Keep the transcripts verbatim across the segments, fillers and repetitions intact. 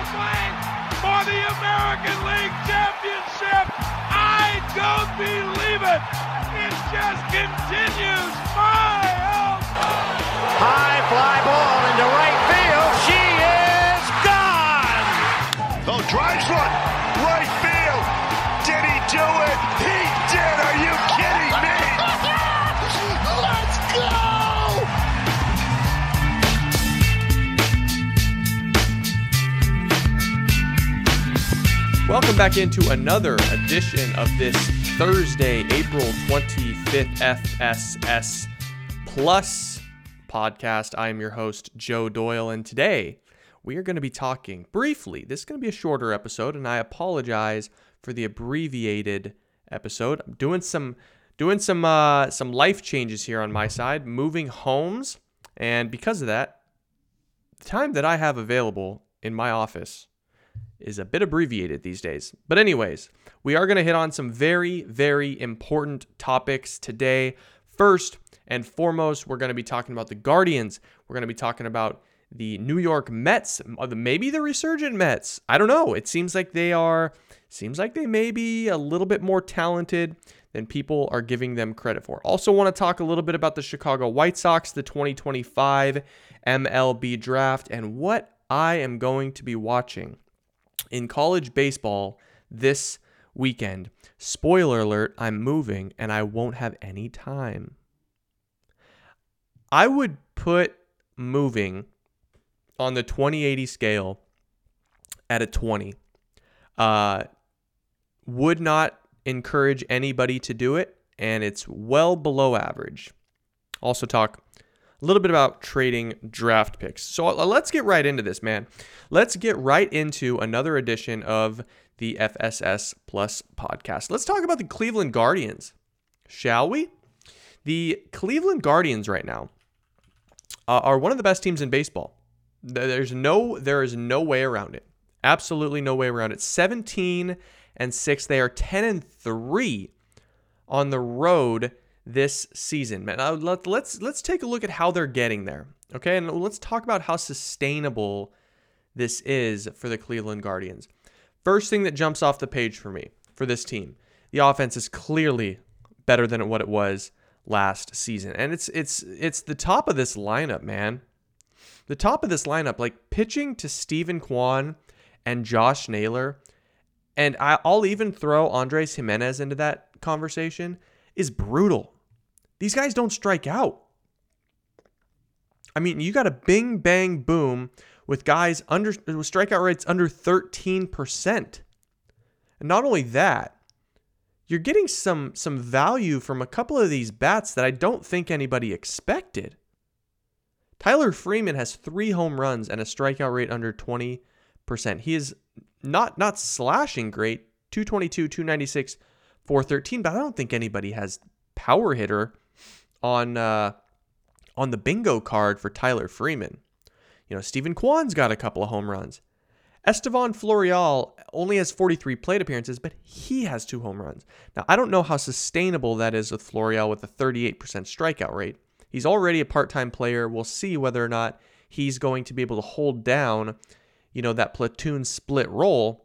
playing for the American League Championship. I don't believe it. It just continues. My oh my. High fly ball into right field. She is gone. Oh, drives one. Right field. Did he do it? He did. Are you kidding me? Let's go. Welcome back into another edition of this Thursday, April twenty-fifth F S S Plus podcast. I am your host, Joe Doyle, and today we are going to be talking briefly. This is going to be a shorter episode, and I apologize for the abbreviated episode. I'm doing some doing some uh, some life changes here on my side, moving homes, and because of that, the time that I have available in my office is a bit abbreviated these days. But anyways, we are going to hit on some very, very important topics today. First and foremost, we're going to be talking about the Guardians. We're going to be talking about the New York Mets, maybe the resurgent Mets. I don't know. It seems like they are, seems like they may be a little bit more talented than people are giving them credit for. Also want to talk a little bit about the Chicago White Sox, the twenty twenty-five M L B draft, and what I am going to be watching in college baseball this weekend. Spoiler alert, I'm moving and I won't have any time. I would put moving on the twenty eighty scale at a twenty. Uh, would not encourage anybody to do it, and it's well below average. Also talk a little bit about trading draft picks. So let's get right into this, man. Let's get right into another edition of the F S S Plus podcast. Let's talk about the Cleveland Guardians, shall we? The Cleveland Guardians right now uh, are one of the best teams in baseball. There's no, there is no way around it. Absolutely no way around it. seventeen and six. They are ten and three on the road this season. Man, uh, let, let's let's take a look at how they're getting there. Okay, and let's talk about how sustainable this is for the Cleveland Guardians. First thing that jumps off the page for me, for this team, the offense is clearly better than what it was last season. And it's it's it's the top of this lineup, man. The top of this lineup, like pitching to Steven Kwan and Josh Naylor, and I'll even throw Andres Jimenez into that conversation, is brutal. These guys don't strike out. I mean, you got a bing, bang, boom with guys under with strikeout rates under thirteen percent. And not only that, you're getting some some value from a couple of these bats that I don't think anybody expected. Tyler Freeman has three home runs and a strikeout rate under twenty percent. He is not not slashing great, two twenty-two, two ninety-six, four thirteen, but I don't think anybody has power hitter on uh, on the bingo card for Tyler Freeman. You know, Steven Kwan's got a couple of home runs. Estevan Florial only has forty-three plate appearances, but he has two home runs. Now, I don't know how sustainable that is with Florial with a thirty-eight percent strikeout rate. He's already a part-time player. We'll see whether or not he's going to be able to hold down, you know, that platoon split role.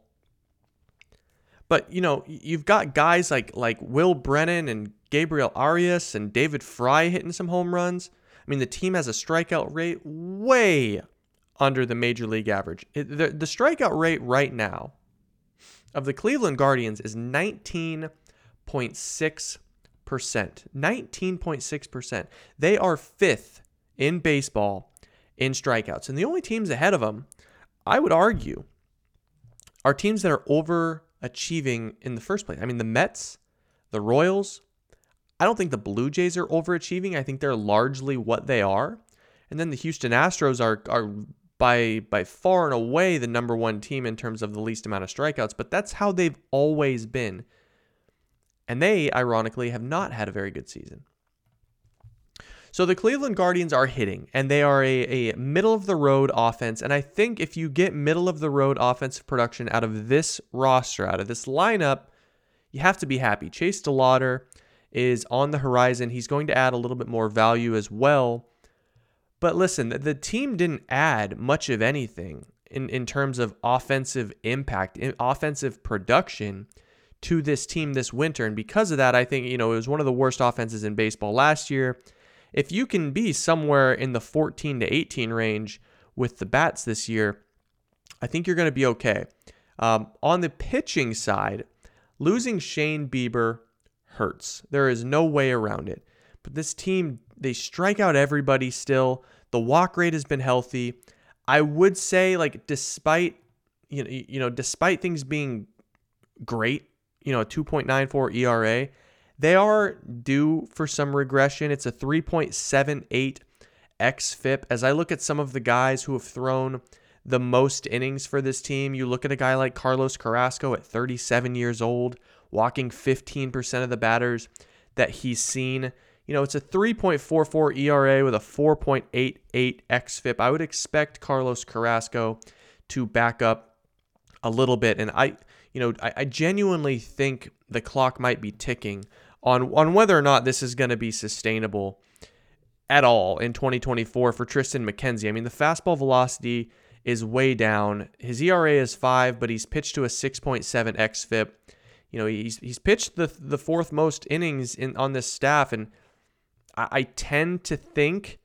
But, you know, you've got guys like like Will Brennan and Gabriel Arias and David Fry hitting some home runs. I mean, the team has a strikeout rate way under the major league average. It, the, the strikeout rate right now of the Cleveland Guardians is nineteen point six percent. nineteen point six percent. They are fifth in baseball in strikeouts. And the only teams ahead of them, I would argue, are teams that are overachieving in the first place. I mean, the Mets, the Royals. I don't think the Blue Jays are overachieving. I think they're largely what they are. And then the Houston Astros are are by by far and away the number one team in terms of the least amount of strikeouts, but that's how they've always been. And they, ironically, have not had a very good season. So the Cleveland Guardians are hitting, and they are a, a middle-of-the-road offense. And I think if you get middle-of-the-road offensive production out of this roster, out of this lineup, you have to be happy. Chase DeLauter is on the horizon. He's going to add a little bit more value as well. But listen, the team didn't add much of anything in, in terms of offensive impact, in offensive production to this team this winter. And because of that, I think, you know, it was one of the worst offenses in baseball last year. If you can be somewhere in the fourteen to eighteen range with the bats this year, I think you're going to be okay. Um, on the pitching side, losing Shane Bieber hurts. There is no way around it. But this team, they strike out everybody still. The walk rate has been healthy. I would say, like, despite, you know, you know, despite things being great, you know, a two point nine four E R A, they are due for some regression. It's a three point seven eight xFIP. As I look at some of the guys who have thrown the most innings for this team, you look at a guy like Carlos Carrasco at thirty-seven years old, walking fifteen percent of the batters that he's seen. You know, it's a three point four four E R A with a four point eight eight xFIP. I would expect Carlos Carrasco to back up a little bit. And I, you know, I, I genuinely think the clock might be ticking on, on whether or not this is going to be sustainable at all in twenty twenty-four for Triston McKenzie. I mean, the fastball velocity is way down. His E R A is five, but he's pitched to a six point seven xFIP. You know, he's he's pitched the the fourth most innings in on this staff, and I, I tend to think,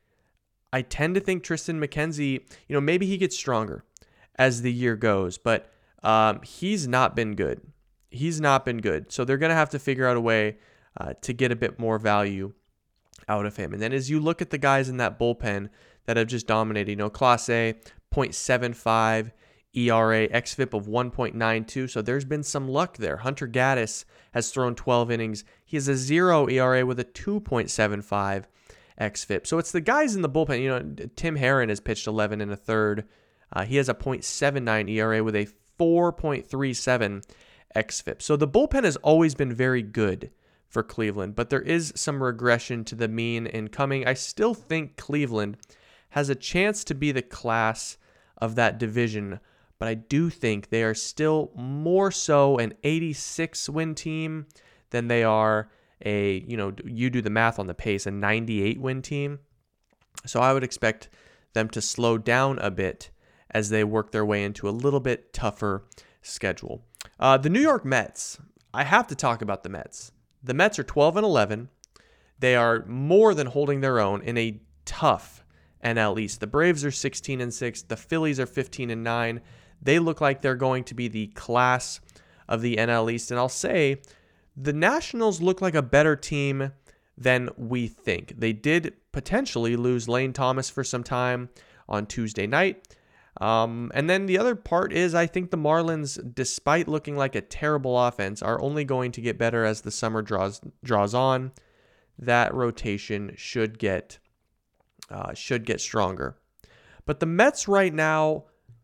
I tend to think Triston McKenzie, you know, maybe he gets stronger as the year goes, but um, he's not been good. He's not been good. So they're going to have to figure out a way uh, to get a bit more value out of him. And then as you look at the guys in that bullpen that have just dominated, you know, Clase, zero point seven five E R A, xFIP of one point nine two. So there's been some luck there. Hunter Gaddis has thrown twelve innings. He has a zero E R A with a two point seven five xFIP. So it's the guys in the bullpen. You know, Tim Herron has pitched eleven and a third. Uh, he has a zero point seven nine E R A with a four point three seven xFIP. So the bullpen has always been very good for Cleveland, but there is some regression to the mean incoming. I still think Cleveland has a chance to be the class of that division, but I do think they are still more so an eighty-six win team than they are a, you know, you do the math on the pace, a ninety-eight win team. So I would expect them to slow down a bit as they work their way into a little bit tougher schedule. Uh, the New York Mets, I have to talk about the Mets. The Mets are twelve and eleven. They are more than holding their own in a tough N L East. The Braves are sixteen and six. The Phillies are fifteen and nine. They look like they're going to be the class of the N L East. And I'll say the Nationals look like a better team than we think. They did potentially lose Lane Thomas for some time on Tuesday night. Um, and then the other part is I think the Marlins, despite looking like a terrible offense, are only going to get better as the summer draws draws on. That rotation should get uh, should get stronger. But the Mets right now,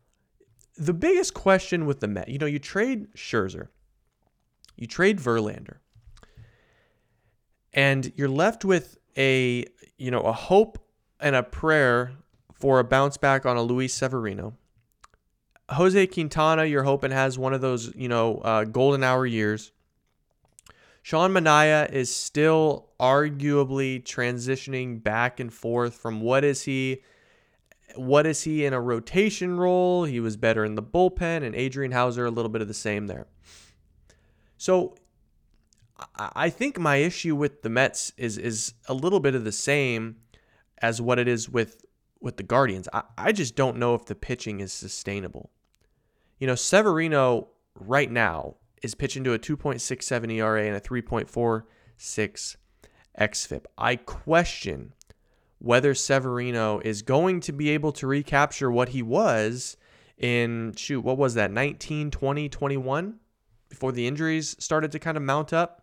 the biggest question with the Mets, you know, you trade Scherzer, you trade Verlander, and you're left with a, you know, a hope and a prayer for a bounce back on a Luis Severino. Jose Quintana, you're hoping, has one of those, you know, uh, golden hour years. Sean Manaea is still arguably transitioning back and forth from what is he, what is he in a rotation role? He was better in the bullpen, and Adrian Hauser, a little bit of the same there. So I think my issue with the Mets is is a little bit of the same as what it is with with the Guardians. I, I just don't know if the pitching is sustainable. You know, Severino right now is pitching to a two point six seven E R A and a three point four six xFIP. I question whether Severino is going to be able to recapture what he was in, shoot, what was that, nineteen, twenty, twenty-one, before the injuries started to kind of mount up.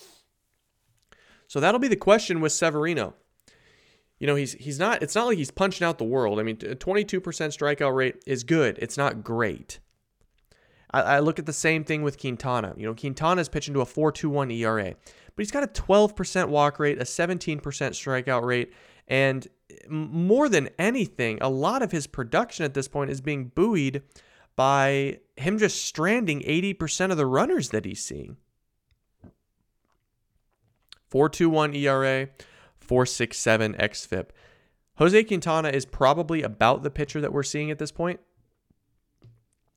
So that'll be the question with Severino. You know, he's he's not, it's not like he's punching out the world. I mean, a twenty-two percent strikeout rate is good. It's not great. I, I look at the same thing with Quintana. You know, Quintana's pitching to a four point two one E R A, but he's got a twelve percent walk rate, a seventeen percent strikeout rate, and more than anything, a lot of his production at this point is being buoyed by him just stranding eighty percent of the runners that he's seeing. four point two one E R A, four point six seven xFIP. Jose Quintana is probably about the pitcher that we're seeing at this point.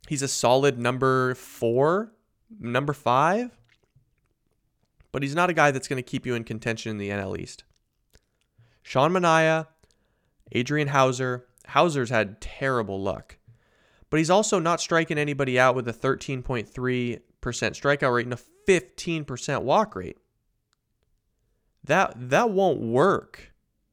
He's a solid number four, number five, but he's not a guy that's going to keep you in contention in the N L East. Sean Manaea, Adrian Hauser. Hauser's had terrible luck, but he's also not striking anybody out with a thirteen point three percent strikeout rate and a fifteen percent walk rate. That that won't work.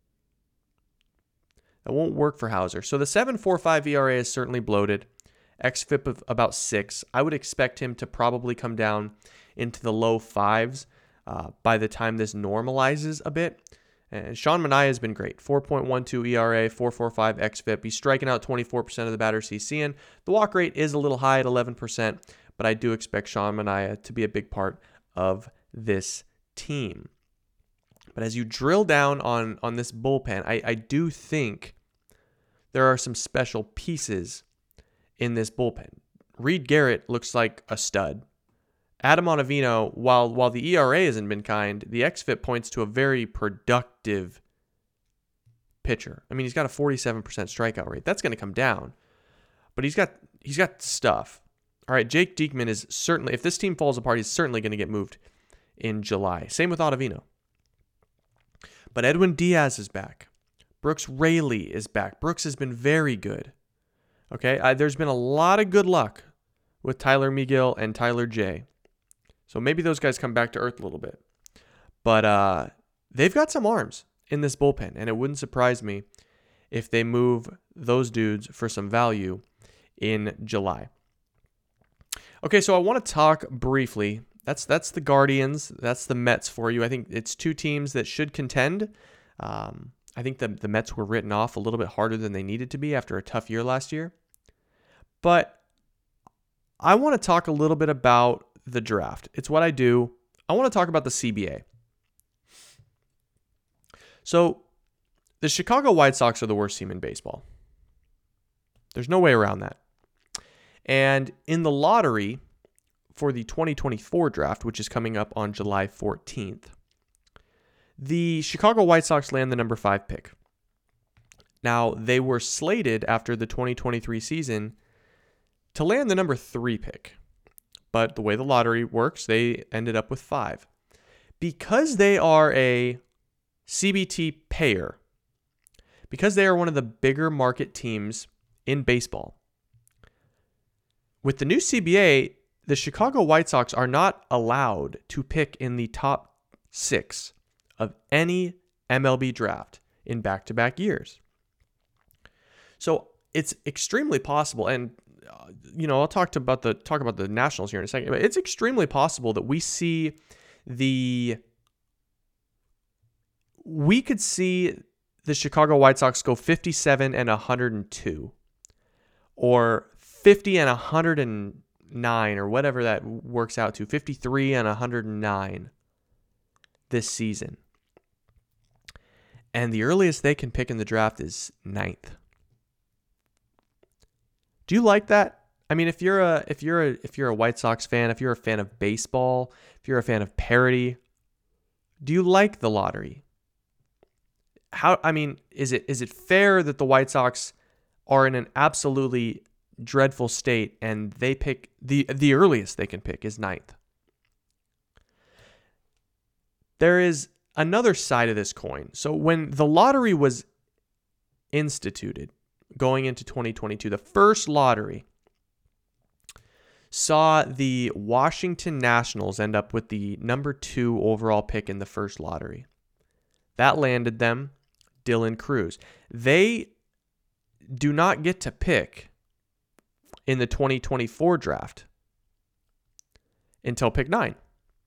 That won't work for Hauser. So the seven point four five E R A is certainly bloated. X F I P of about six. I would expect him to probably come down into the low fives uh, by the time this normalizes a bit. And Sean Manaea has been great. four point one two E R A, four point four five X F I P. He's striking out twenty-four percent of the batters he's seeing. The walk rate is a little high at eleven percent, but I do expect Sean Manaea to be a big part of this team. But as you drill down on, on this bullpen, I, I do think there are some special pieces in this bullpen. Reed Garrett looks like a stud. Adam Ottavino, while while the E R A hasn't been kind, the X F I P points to a very productive pitcher. I mean, he's got a forty-seven percent strikeout rate. That's going to come down, but he's got he's got stuff. All right, Jake Diekman is certainly, if this team falls apart, he's certainly going to get moved in July. Same with Ottavino. But Edwin Diaz is back. Brooks Raley is back. Brooks has been very good. Okay, uh, there's been a lot of good luck with Tyler Megill and Tyler J. So maybe those guys come back to earth a little bit. But uh, they've got some arms in this bullpen, and it wouldn't surprise me if they move those dudes for some value in July. Okay, so I want to talk briefly. That's that's the Guardians. That's the Mets for you. I think it's two teams that should contend. Um, I think the, the Mets were written off a little bit harder than they needed to be after a tough year last year. But I want to talk a little bit about the draft. It's what I do. I want to talk about the C B A. So the Chicago White Sox are the worst team in baseball. There's no way around that. And in the lottery for the twenty twenty-four draft, which is coming up on July fourteenth, the Chicago White Sox land the number five pick. Now, they were slated after the twenty twenty-three season to land the number three pick. But the way the lottery works, they ended up with five. Because they are a C B T payer, because they are one of the bigger market teams in baseball, with the new C B A, the Chicago White Sox are not allowed to pick in the top six of any M L B draft in back-to-back years. So it's extremely possible, and uh, you know, I'll talk to about the talk about the Nationals here in a second, but it's extremely possible that we see the we could see the Chicago White Sox go fifty-seven and one hundred two, or fifty and one hundred nine, or whatever that works out to, fifty-three and one hundred nine this season. And the earliest they can pick in the draft is ninth. Do you like that? I mean, if you're a if you're a if you're a White Sox fan, if you're a fan of baseball, if you're a fan of parity, do you like the lottery? How I mean, is it is it fair that the White Sox are in an absolutely dreadful state and they pick the the earliest they can pick is ninth? There is another side of this coin. So when the lottery was instituted going into twenty twenty-two, the first lottery saw the Washington Nationals end up with the number two overall pick in the first lottery. That landed them Dylan Cruz. They do not get to pick in the twenty twenty-four draft until pick nine.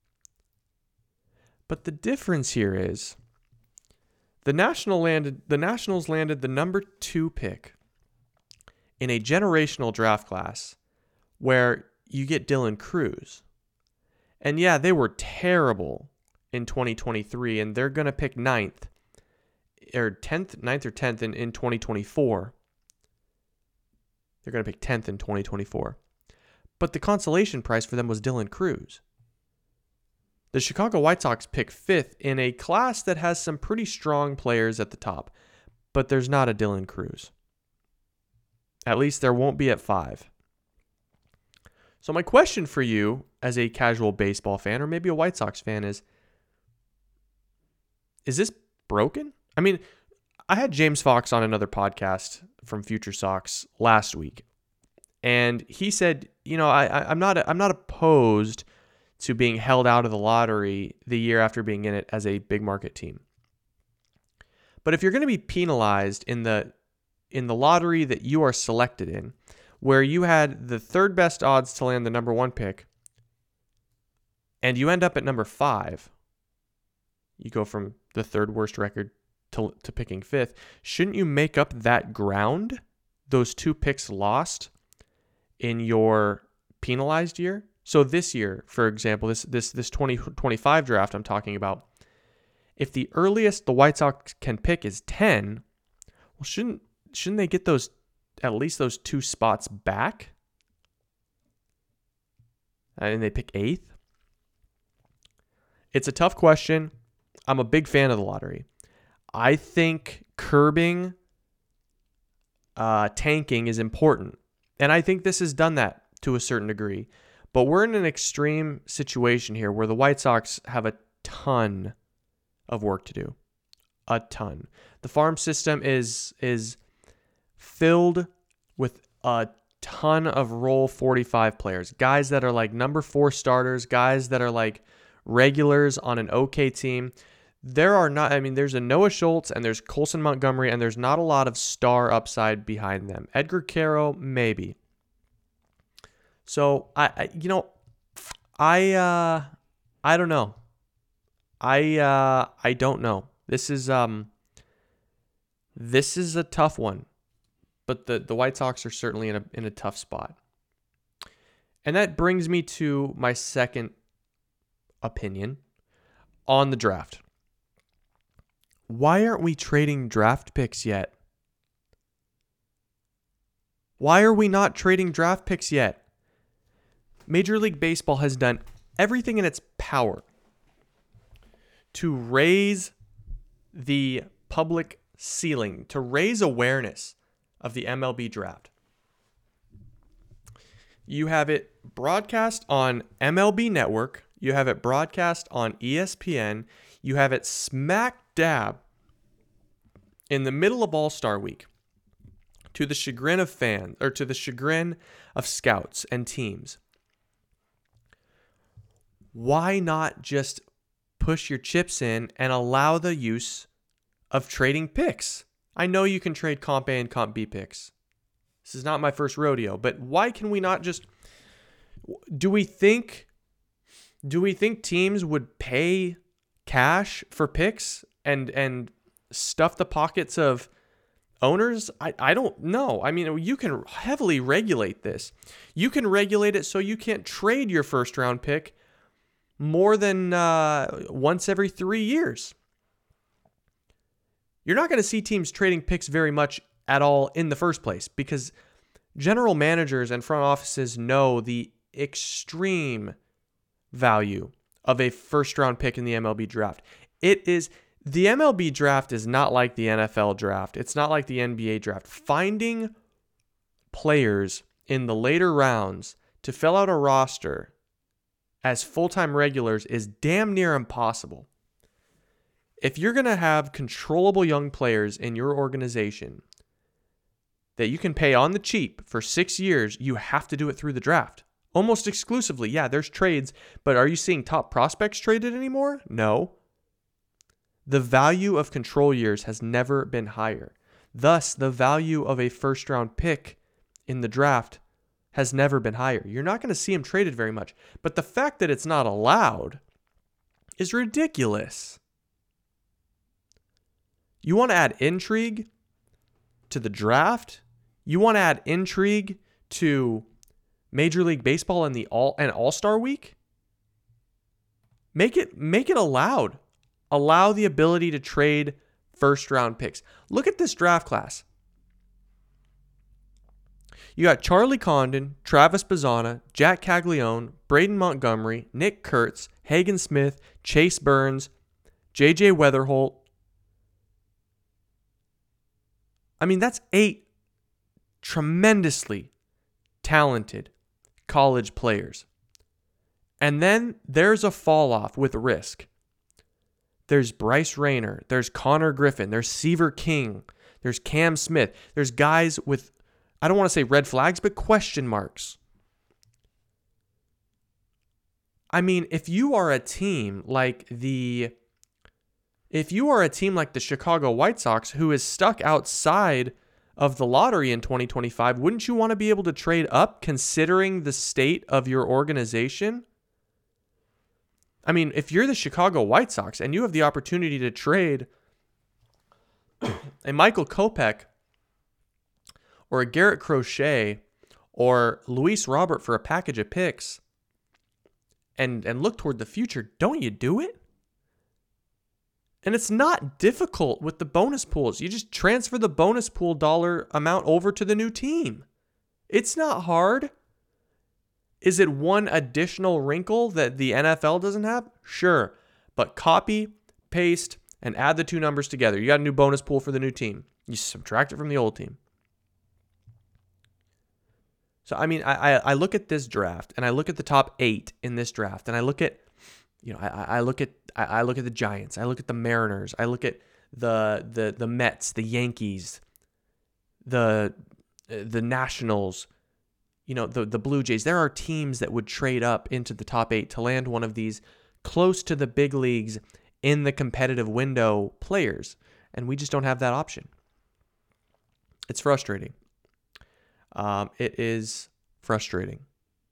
But the difference here is the National landed the Nationals landed the number two pick in a generational draft class where you get Dylan Cruz. And yeah, they were terrible in twenty twenty-three, and they're going to pick ninth or tenth, ninth or tenth in, in twenty twenty-four. They're going to pick tenth in twenty twenty-four. But the consolation prize for them was Dylan Cruz. The Chicago White Sox pick fifth in a class that has some pretty strong players at the top, but there's not a Dylan Cruz. At least there won't be at five. So my question for you as a casual baseball fan or maybe a White Sox fan is, is this broken? I mean, I had James Fox on another podcast from Future Sox last week, and he said, you know, I, I, I'm not I'm not opposed to being held out of the lottery the year after being in it as a big market team. But if you're going to be penalized in the in the lottery that you are selected in, where you had the third best odds to land the number one pick, and you end up at number five, you go from the third worst record to, to picking fifth, shouldn't you make up that ground, those two picks lost in your penalized year? So this year, for example, this this this twenty twenty-five draft I'm talking about, if the earliest the White Sox can pick is ten, well, shouldn't shouldn't they get those at least those two spots back? And they pick eighth? It's a tough question. I'm a big fan of the lottery. I think curbing uh, tanking is important. And I think this has done that to a certain degree. But we're in an extreme situation here where the White Sox have a ton of work to do. A ton. The farm system is is filled with a ton of Rule forty-five players. Guys that are like number four starters, guys that are like regulars on an okay team. There are not, I mean, there's a Noah Schultz and there's Colson Montgomery, and there's not a lot of star upside behind them. Edgar Caro, maybe. So I, I you know, I uh I don't know. I uh I don't know. This is um this is a tough one. But the, the White Sox are certainly in a in a tough spot. And that brings me to my second opinion on the draft. Why aren't we trading draft picks yet? Why are we not trading draft picks yet? Major League Baseball has done everything in its power to raise the public ceiling, to raise awareness of the M L B draft. You have it broadcast on M L B Network. You have it broadcast on E S P N. You have it smack dab in the middle of All-Star Week, to the chagrin of fans, or to the chagrin of scouts and teams. Why not just push your chips in and allow the use of trading picks? I know you can trade Comp A and Comp B picks. This is not my first rodeo, but why can we not just... Do we think... Do we think teams would pay cash for picks and and stuff the pockets of owners? I, I don't know. I mean, you can heavily regulate this. You can regulate it so you can't trade your first round pick more than uh, once every three years. You're not going to see teams trading picks very much at all in the first place because general managers and front offices know the extreme value of a first round pick in the M L B draft. It is the M L B draft is not like the N F L draft. It's not like the N B A draft. Finding players in the later rounds to fill out a roster as full-time regulars is damn near impossible. If you're going to have controllable young players in your organization that you can pay on the cheap for six years, you have to do it through the draft. Almost exclusively. Yeah, there's trades, but are you seeing top prospects traded anymore? No. The value of control years has never been higher. Thus, the value of a first-round pick in the draft has never been higher. You're not going to see him traded very much. But the fact that it's not allowed is ridiculous. You want to add intrigue to the draft? You want to add intrigue to Major League Baseball and the all and All-Star Week? Make it make it allowed. Allow the ability to trade first round picks. Look at this draft class. You got Charlie Condon, Travis Bazzana, Jack Caglione, Braden Montgomery, Nick Kurtz, Hagen Smith, Chase Burns, J J Weatherholt. I mean, that's eight tremendously talented, college players. And then there's a fall off with risk. There's Bryce Rayner. There's Connor Griffin. There's Seaver King. There's Cam Smith. There's guys with, I don't want to say red flags, but question marks. I mean, if you are a team like the, if you are a team like the Chicago White Sox who is stuck outside of the lottery in twenty twenty-five, wouldn't you want to be able to trade up considering the state of your organization? I mean, if you're the Chicago White Sox and you have the opportunity to trade a Michael Kopech or a Garrett Crochet or Luis Robert for a package of picks and, and look toward the future, don't you do it? And it's not difficult with the bonus pools. You just transfer the bonus pool dollar amount over to the new team. It's not hard. Is it one additional wrinkle that the N F L doesn't have? Sure. But copy, paste, and add the two numbers together. You got a new bonus pool for the new team. You subtract it from the old team. So, I mean, I, I look at this draft, and I look at the top eight in this draft, and I look at, you know, I, I look at I, I look at the Giants, I look at the Mariners, I look at the the the Mets, the Yankees, the the Nationals, you know, the, the Blue Jays. There are teams that would trade up into the top eight to land one of these close to the big leagues in the competitive window players. And we just don't have that option. It's frustrating. Um, it is frustrating.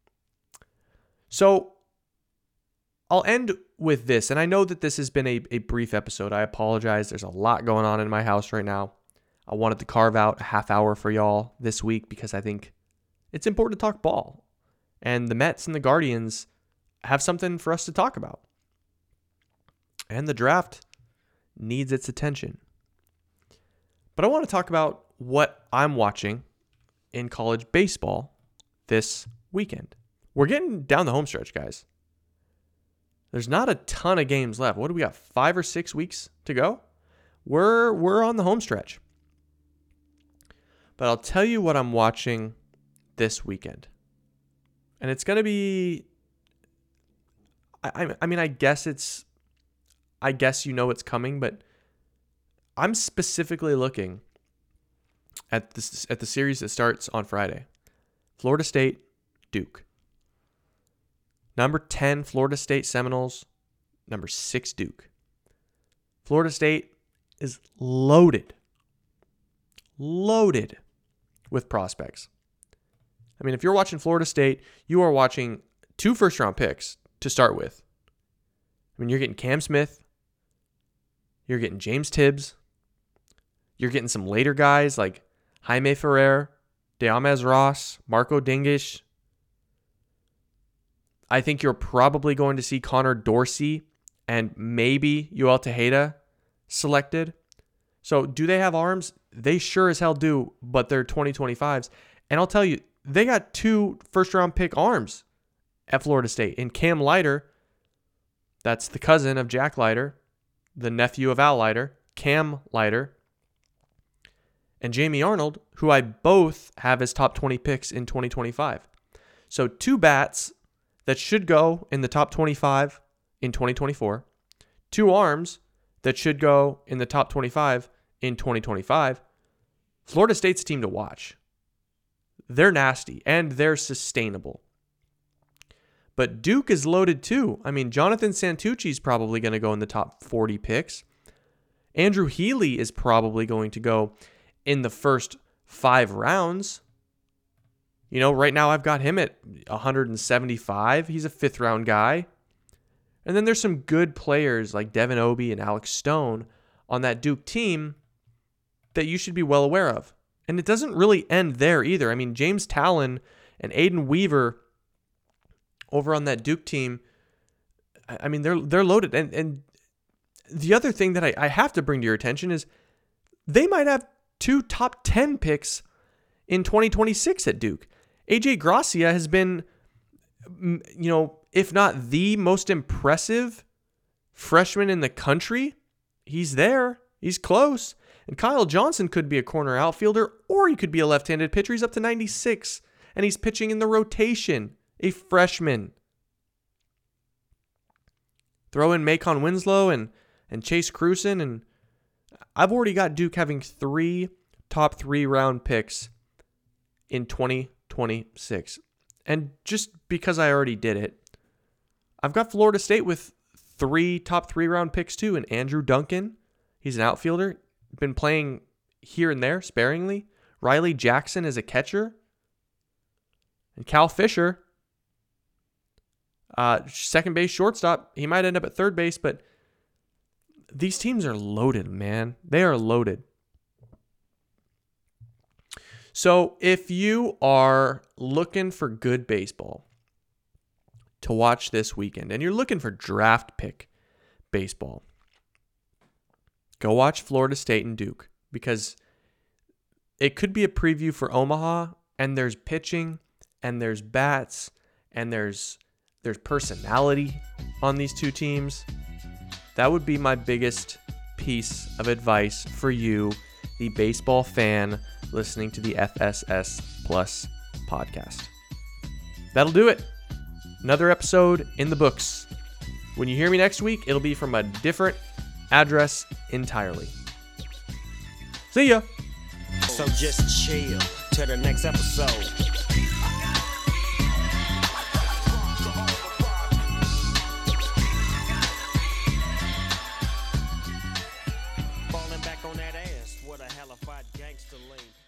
So I'll end with this. And I know that this has been a, a brief episode. I apologize. There's a lot going on in my house right now. I wanted to carve out a half hour for y'all this week because I think it's important to talk ball. And the Mets and the Guardians have something for us to talk about. And the draft needs its attention. But I want to talk about what I'm watching in college baseball this weekend. We're getting down the home stretch, guys. There's not a ton of games left. What do we got? Five or six weeks to go? We're we're on the home stretch. But I'll tell you what I'm watching this weekend. And it's going to be, I, I mean, I guess it's, I guess you know it's coming, but I'm specifically looking at this, at the series that starts on Friday. Florida State, Duke. Number ten, Florida State Seminoles. Number six, Duke. Florida State is loaded. Loaded with prospects. I mean, if you're watching Florida State, you are watching two first-round picks to start with. I mean, you're getting Cam Smith. You're getting James Tibbs. You're getting some later guys like Jaime Ferrer, Deamez Ross, Marco Dingish. I think you're probably going to see Connor Dorsey and maybe Yoel Tejeda selected. So do they have arms? They sure as hell do, but they're twenty twenty-fives. And I'll tell you, they got two first-round pick arms at Florida State. In Cam Leiter, that's the cousin of Jack Leiter, the nephew of Al Leiter, Cam Leiter, and Jamie Arnold, who I both have as top twenty picks in twenty twenty-five. So two bats that should go in the top twenty-five in twenty twenty-four, two arms that should go in the top twenty-five in twenty twenty-five. Florida State's a team to watch. They're nasty, and they're sustainable. But Duke is loaded too. I mean, Jonathan Santucci's probably going to go in the top forty picks. Andrew Healy is probably going to go in the first five rounds. You know, right now I've got him at one hundred seventy-five. He's a fifth round guy. And then there's some good players like Devin Obie and Alex Stone on that Duke team that you should be well aware of. And it doesn't really end there either. I mean, James Talon and Aiden Weaver over on that Duke team, I mean, they're they're loaded. And and the other thing that I, I have to bring to your attention is they might have two top ten picks in twenty twenty-six at Duke. A J Gracia has been, you know, if not the most impressive freshman in the country. He's there. He's close. And Kyle Johnson could be a corner outfielder, or he could be a left-handed pitcher. He's up to ninety-six, and he's pitching in the rotation A freshman. Throw in Macon Winslow and, and Chase Cruson, and I've already got Duke having three top three round picks in twenty twenty-six. And just because I already did it, I've got Florida State with three top three round picks too, and Andrew Duncan, he's an outfielder, been playing here and there sparingly. Riley Jackson is a catcher. And Cal Fisher, uh, second base shortstop. He might end up at third base, but these teams are loaded, man. They are loaded. So if you are looking for good baseball to watch this weekend, and you're looking for draft pick baseball, go watch Florida State and Duke, because it could be a preview for Omaha, and there's pitching, and there's bats, and there's there's personality on these two teams. That would be my biggest piece of advice for you, the baseball fan listening to the F S S Plus podcast. That'll do it. Another episode in the books. When you hear me next week, it'll be from a different address entirely. See ya. So just chill till the next episode. Falling back on that ass, what a hellified gangster lean.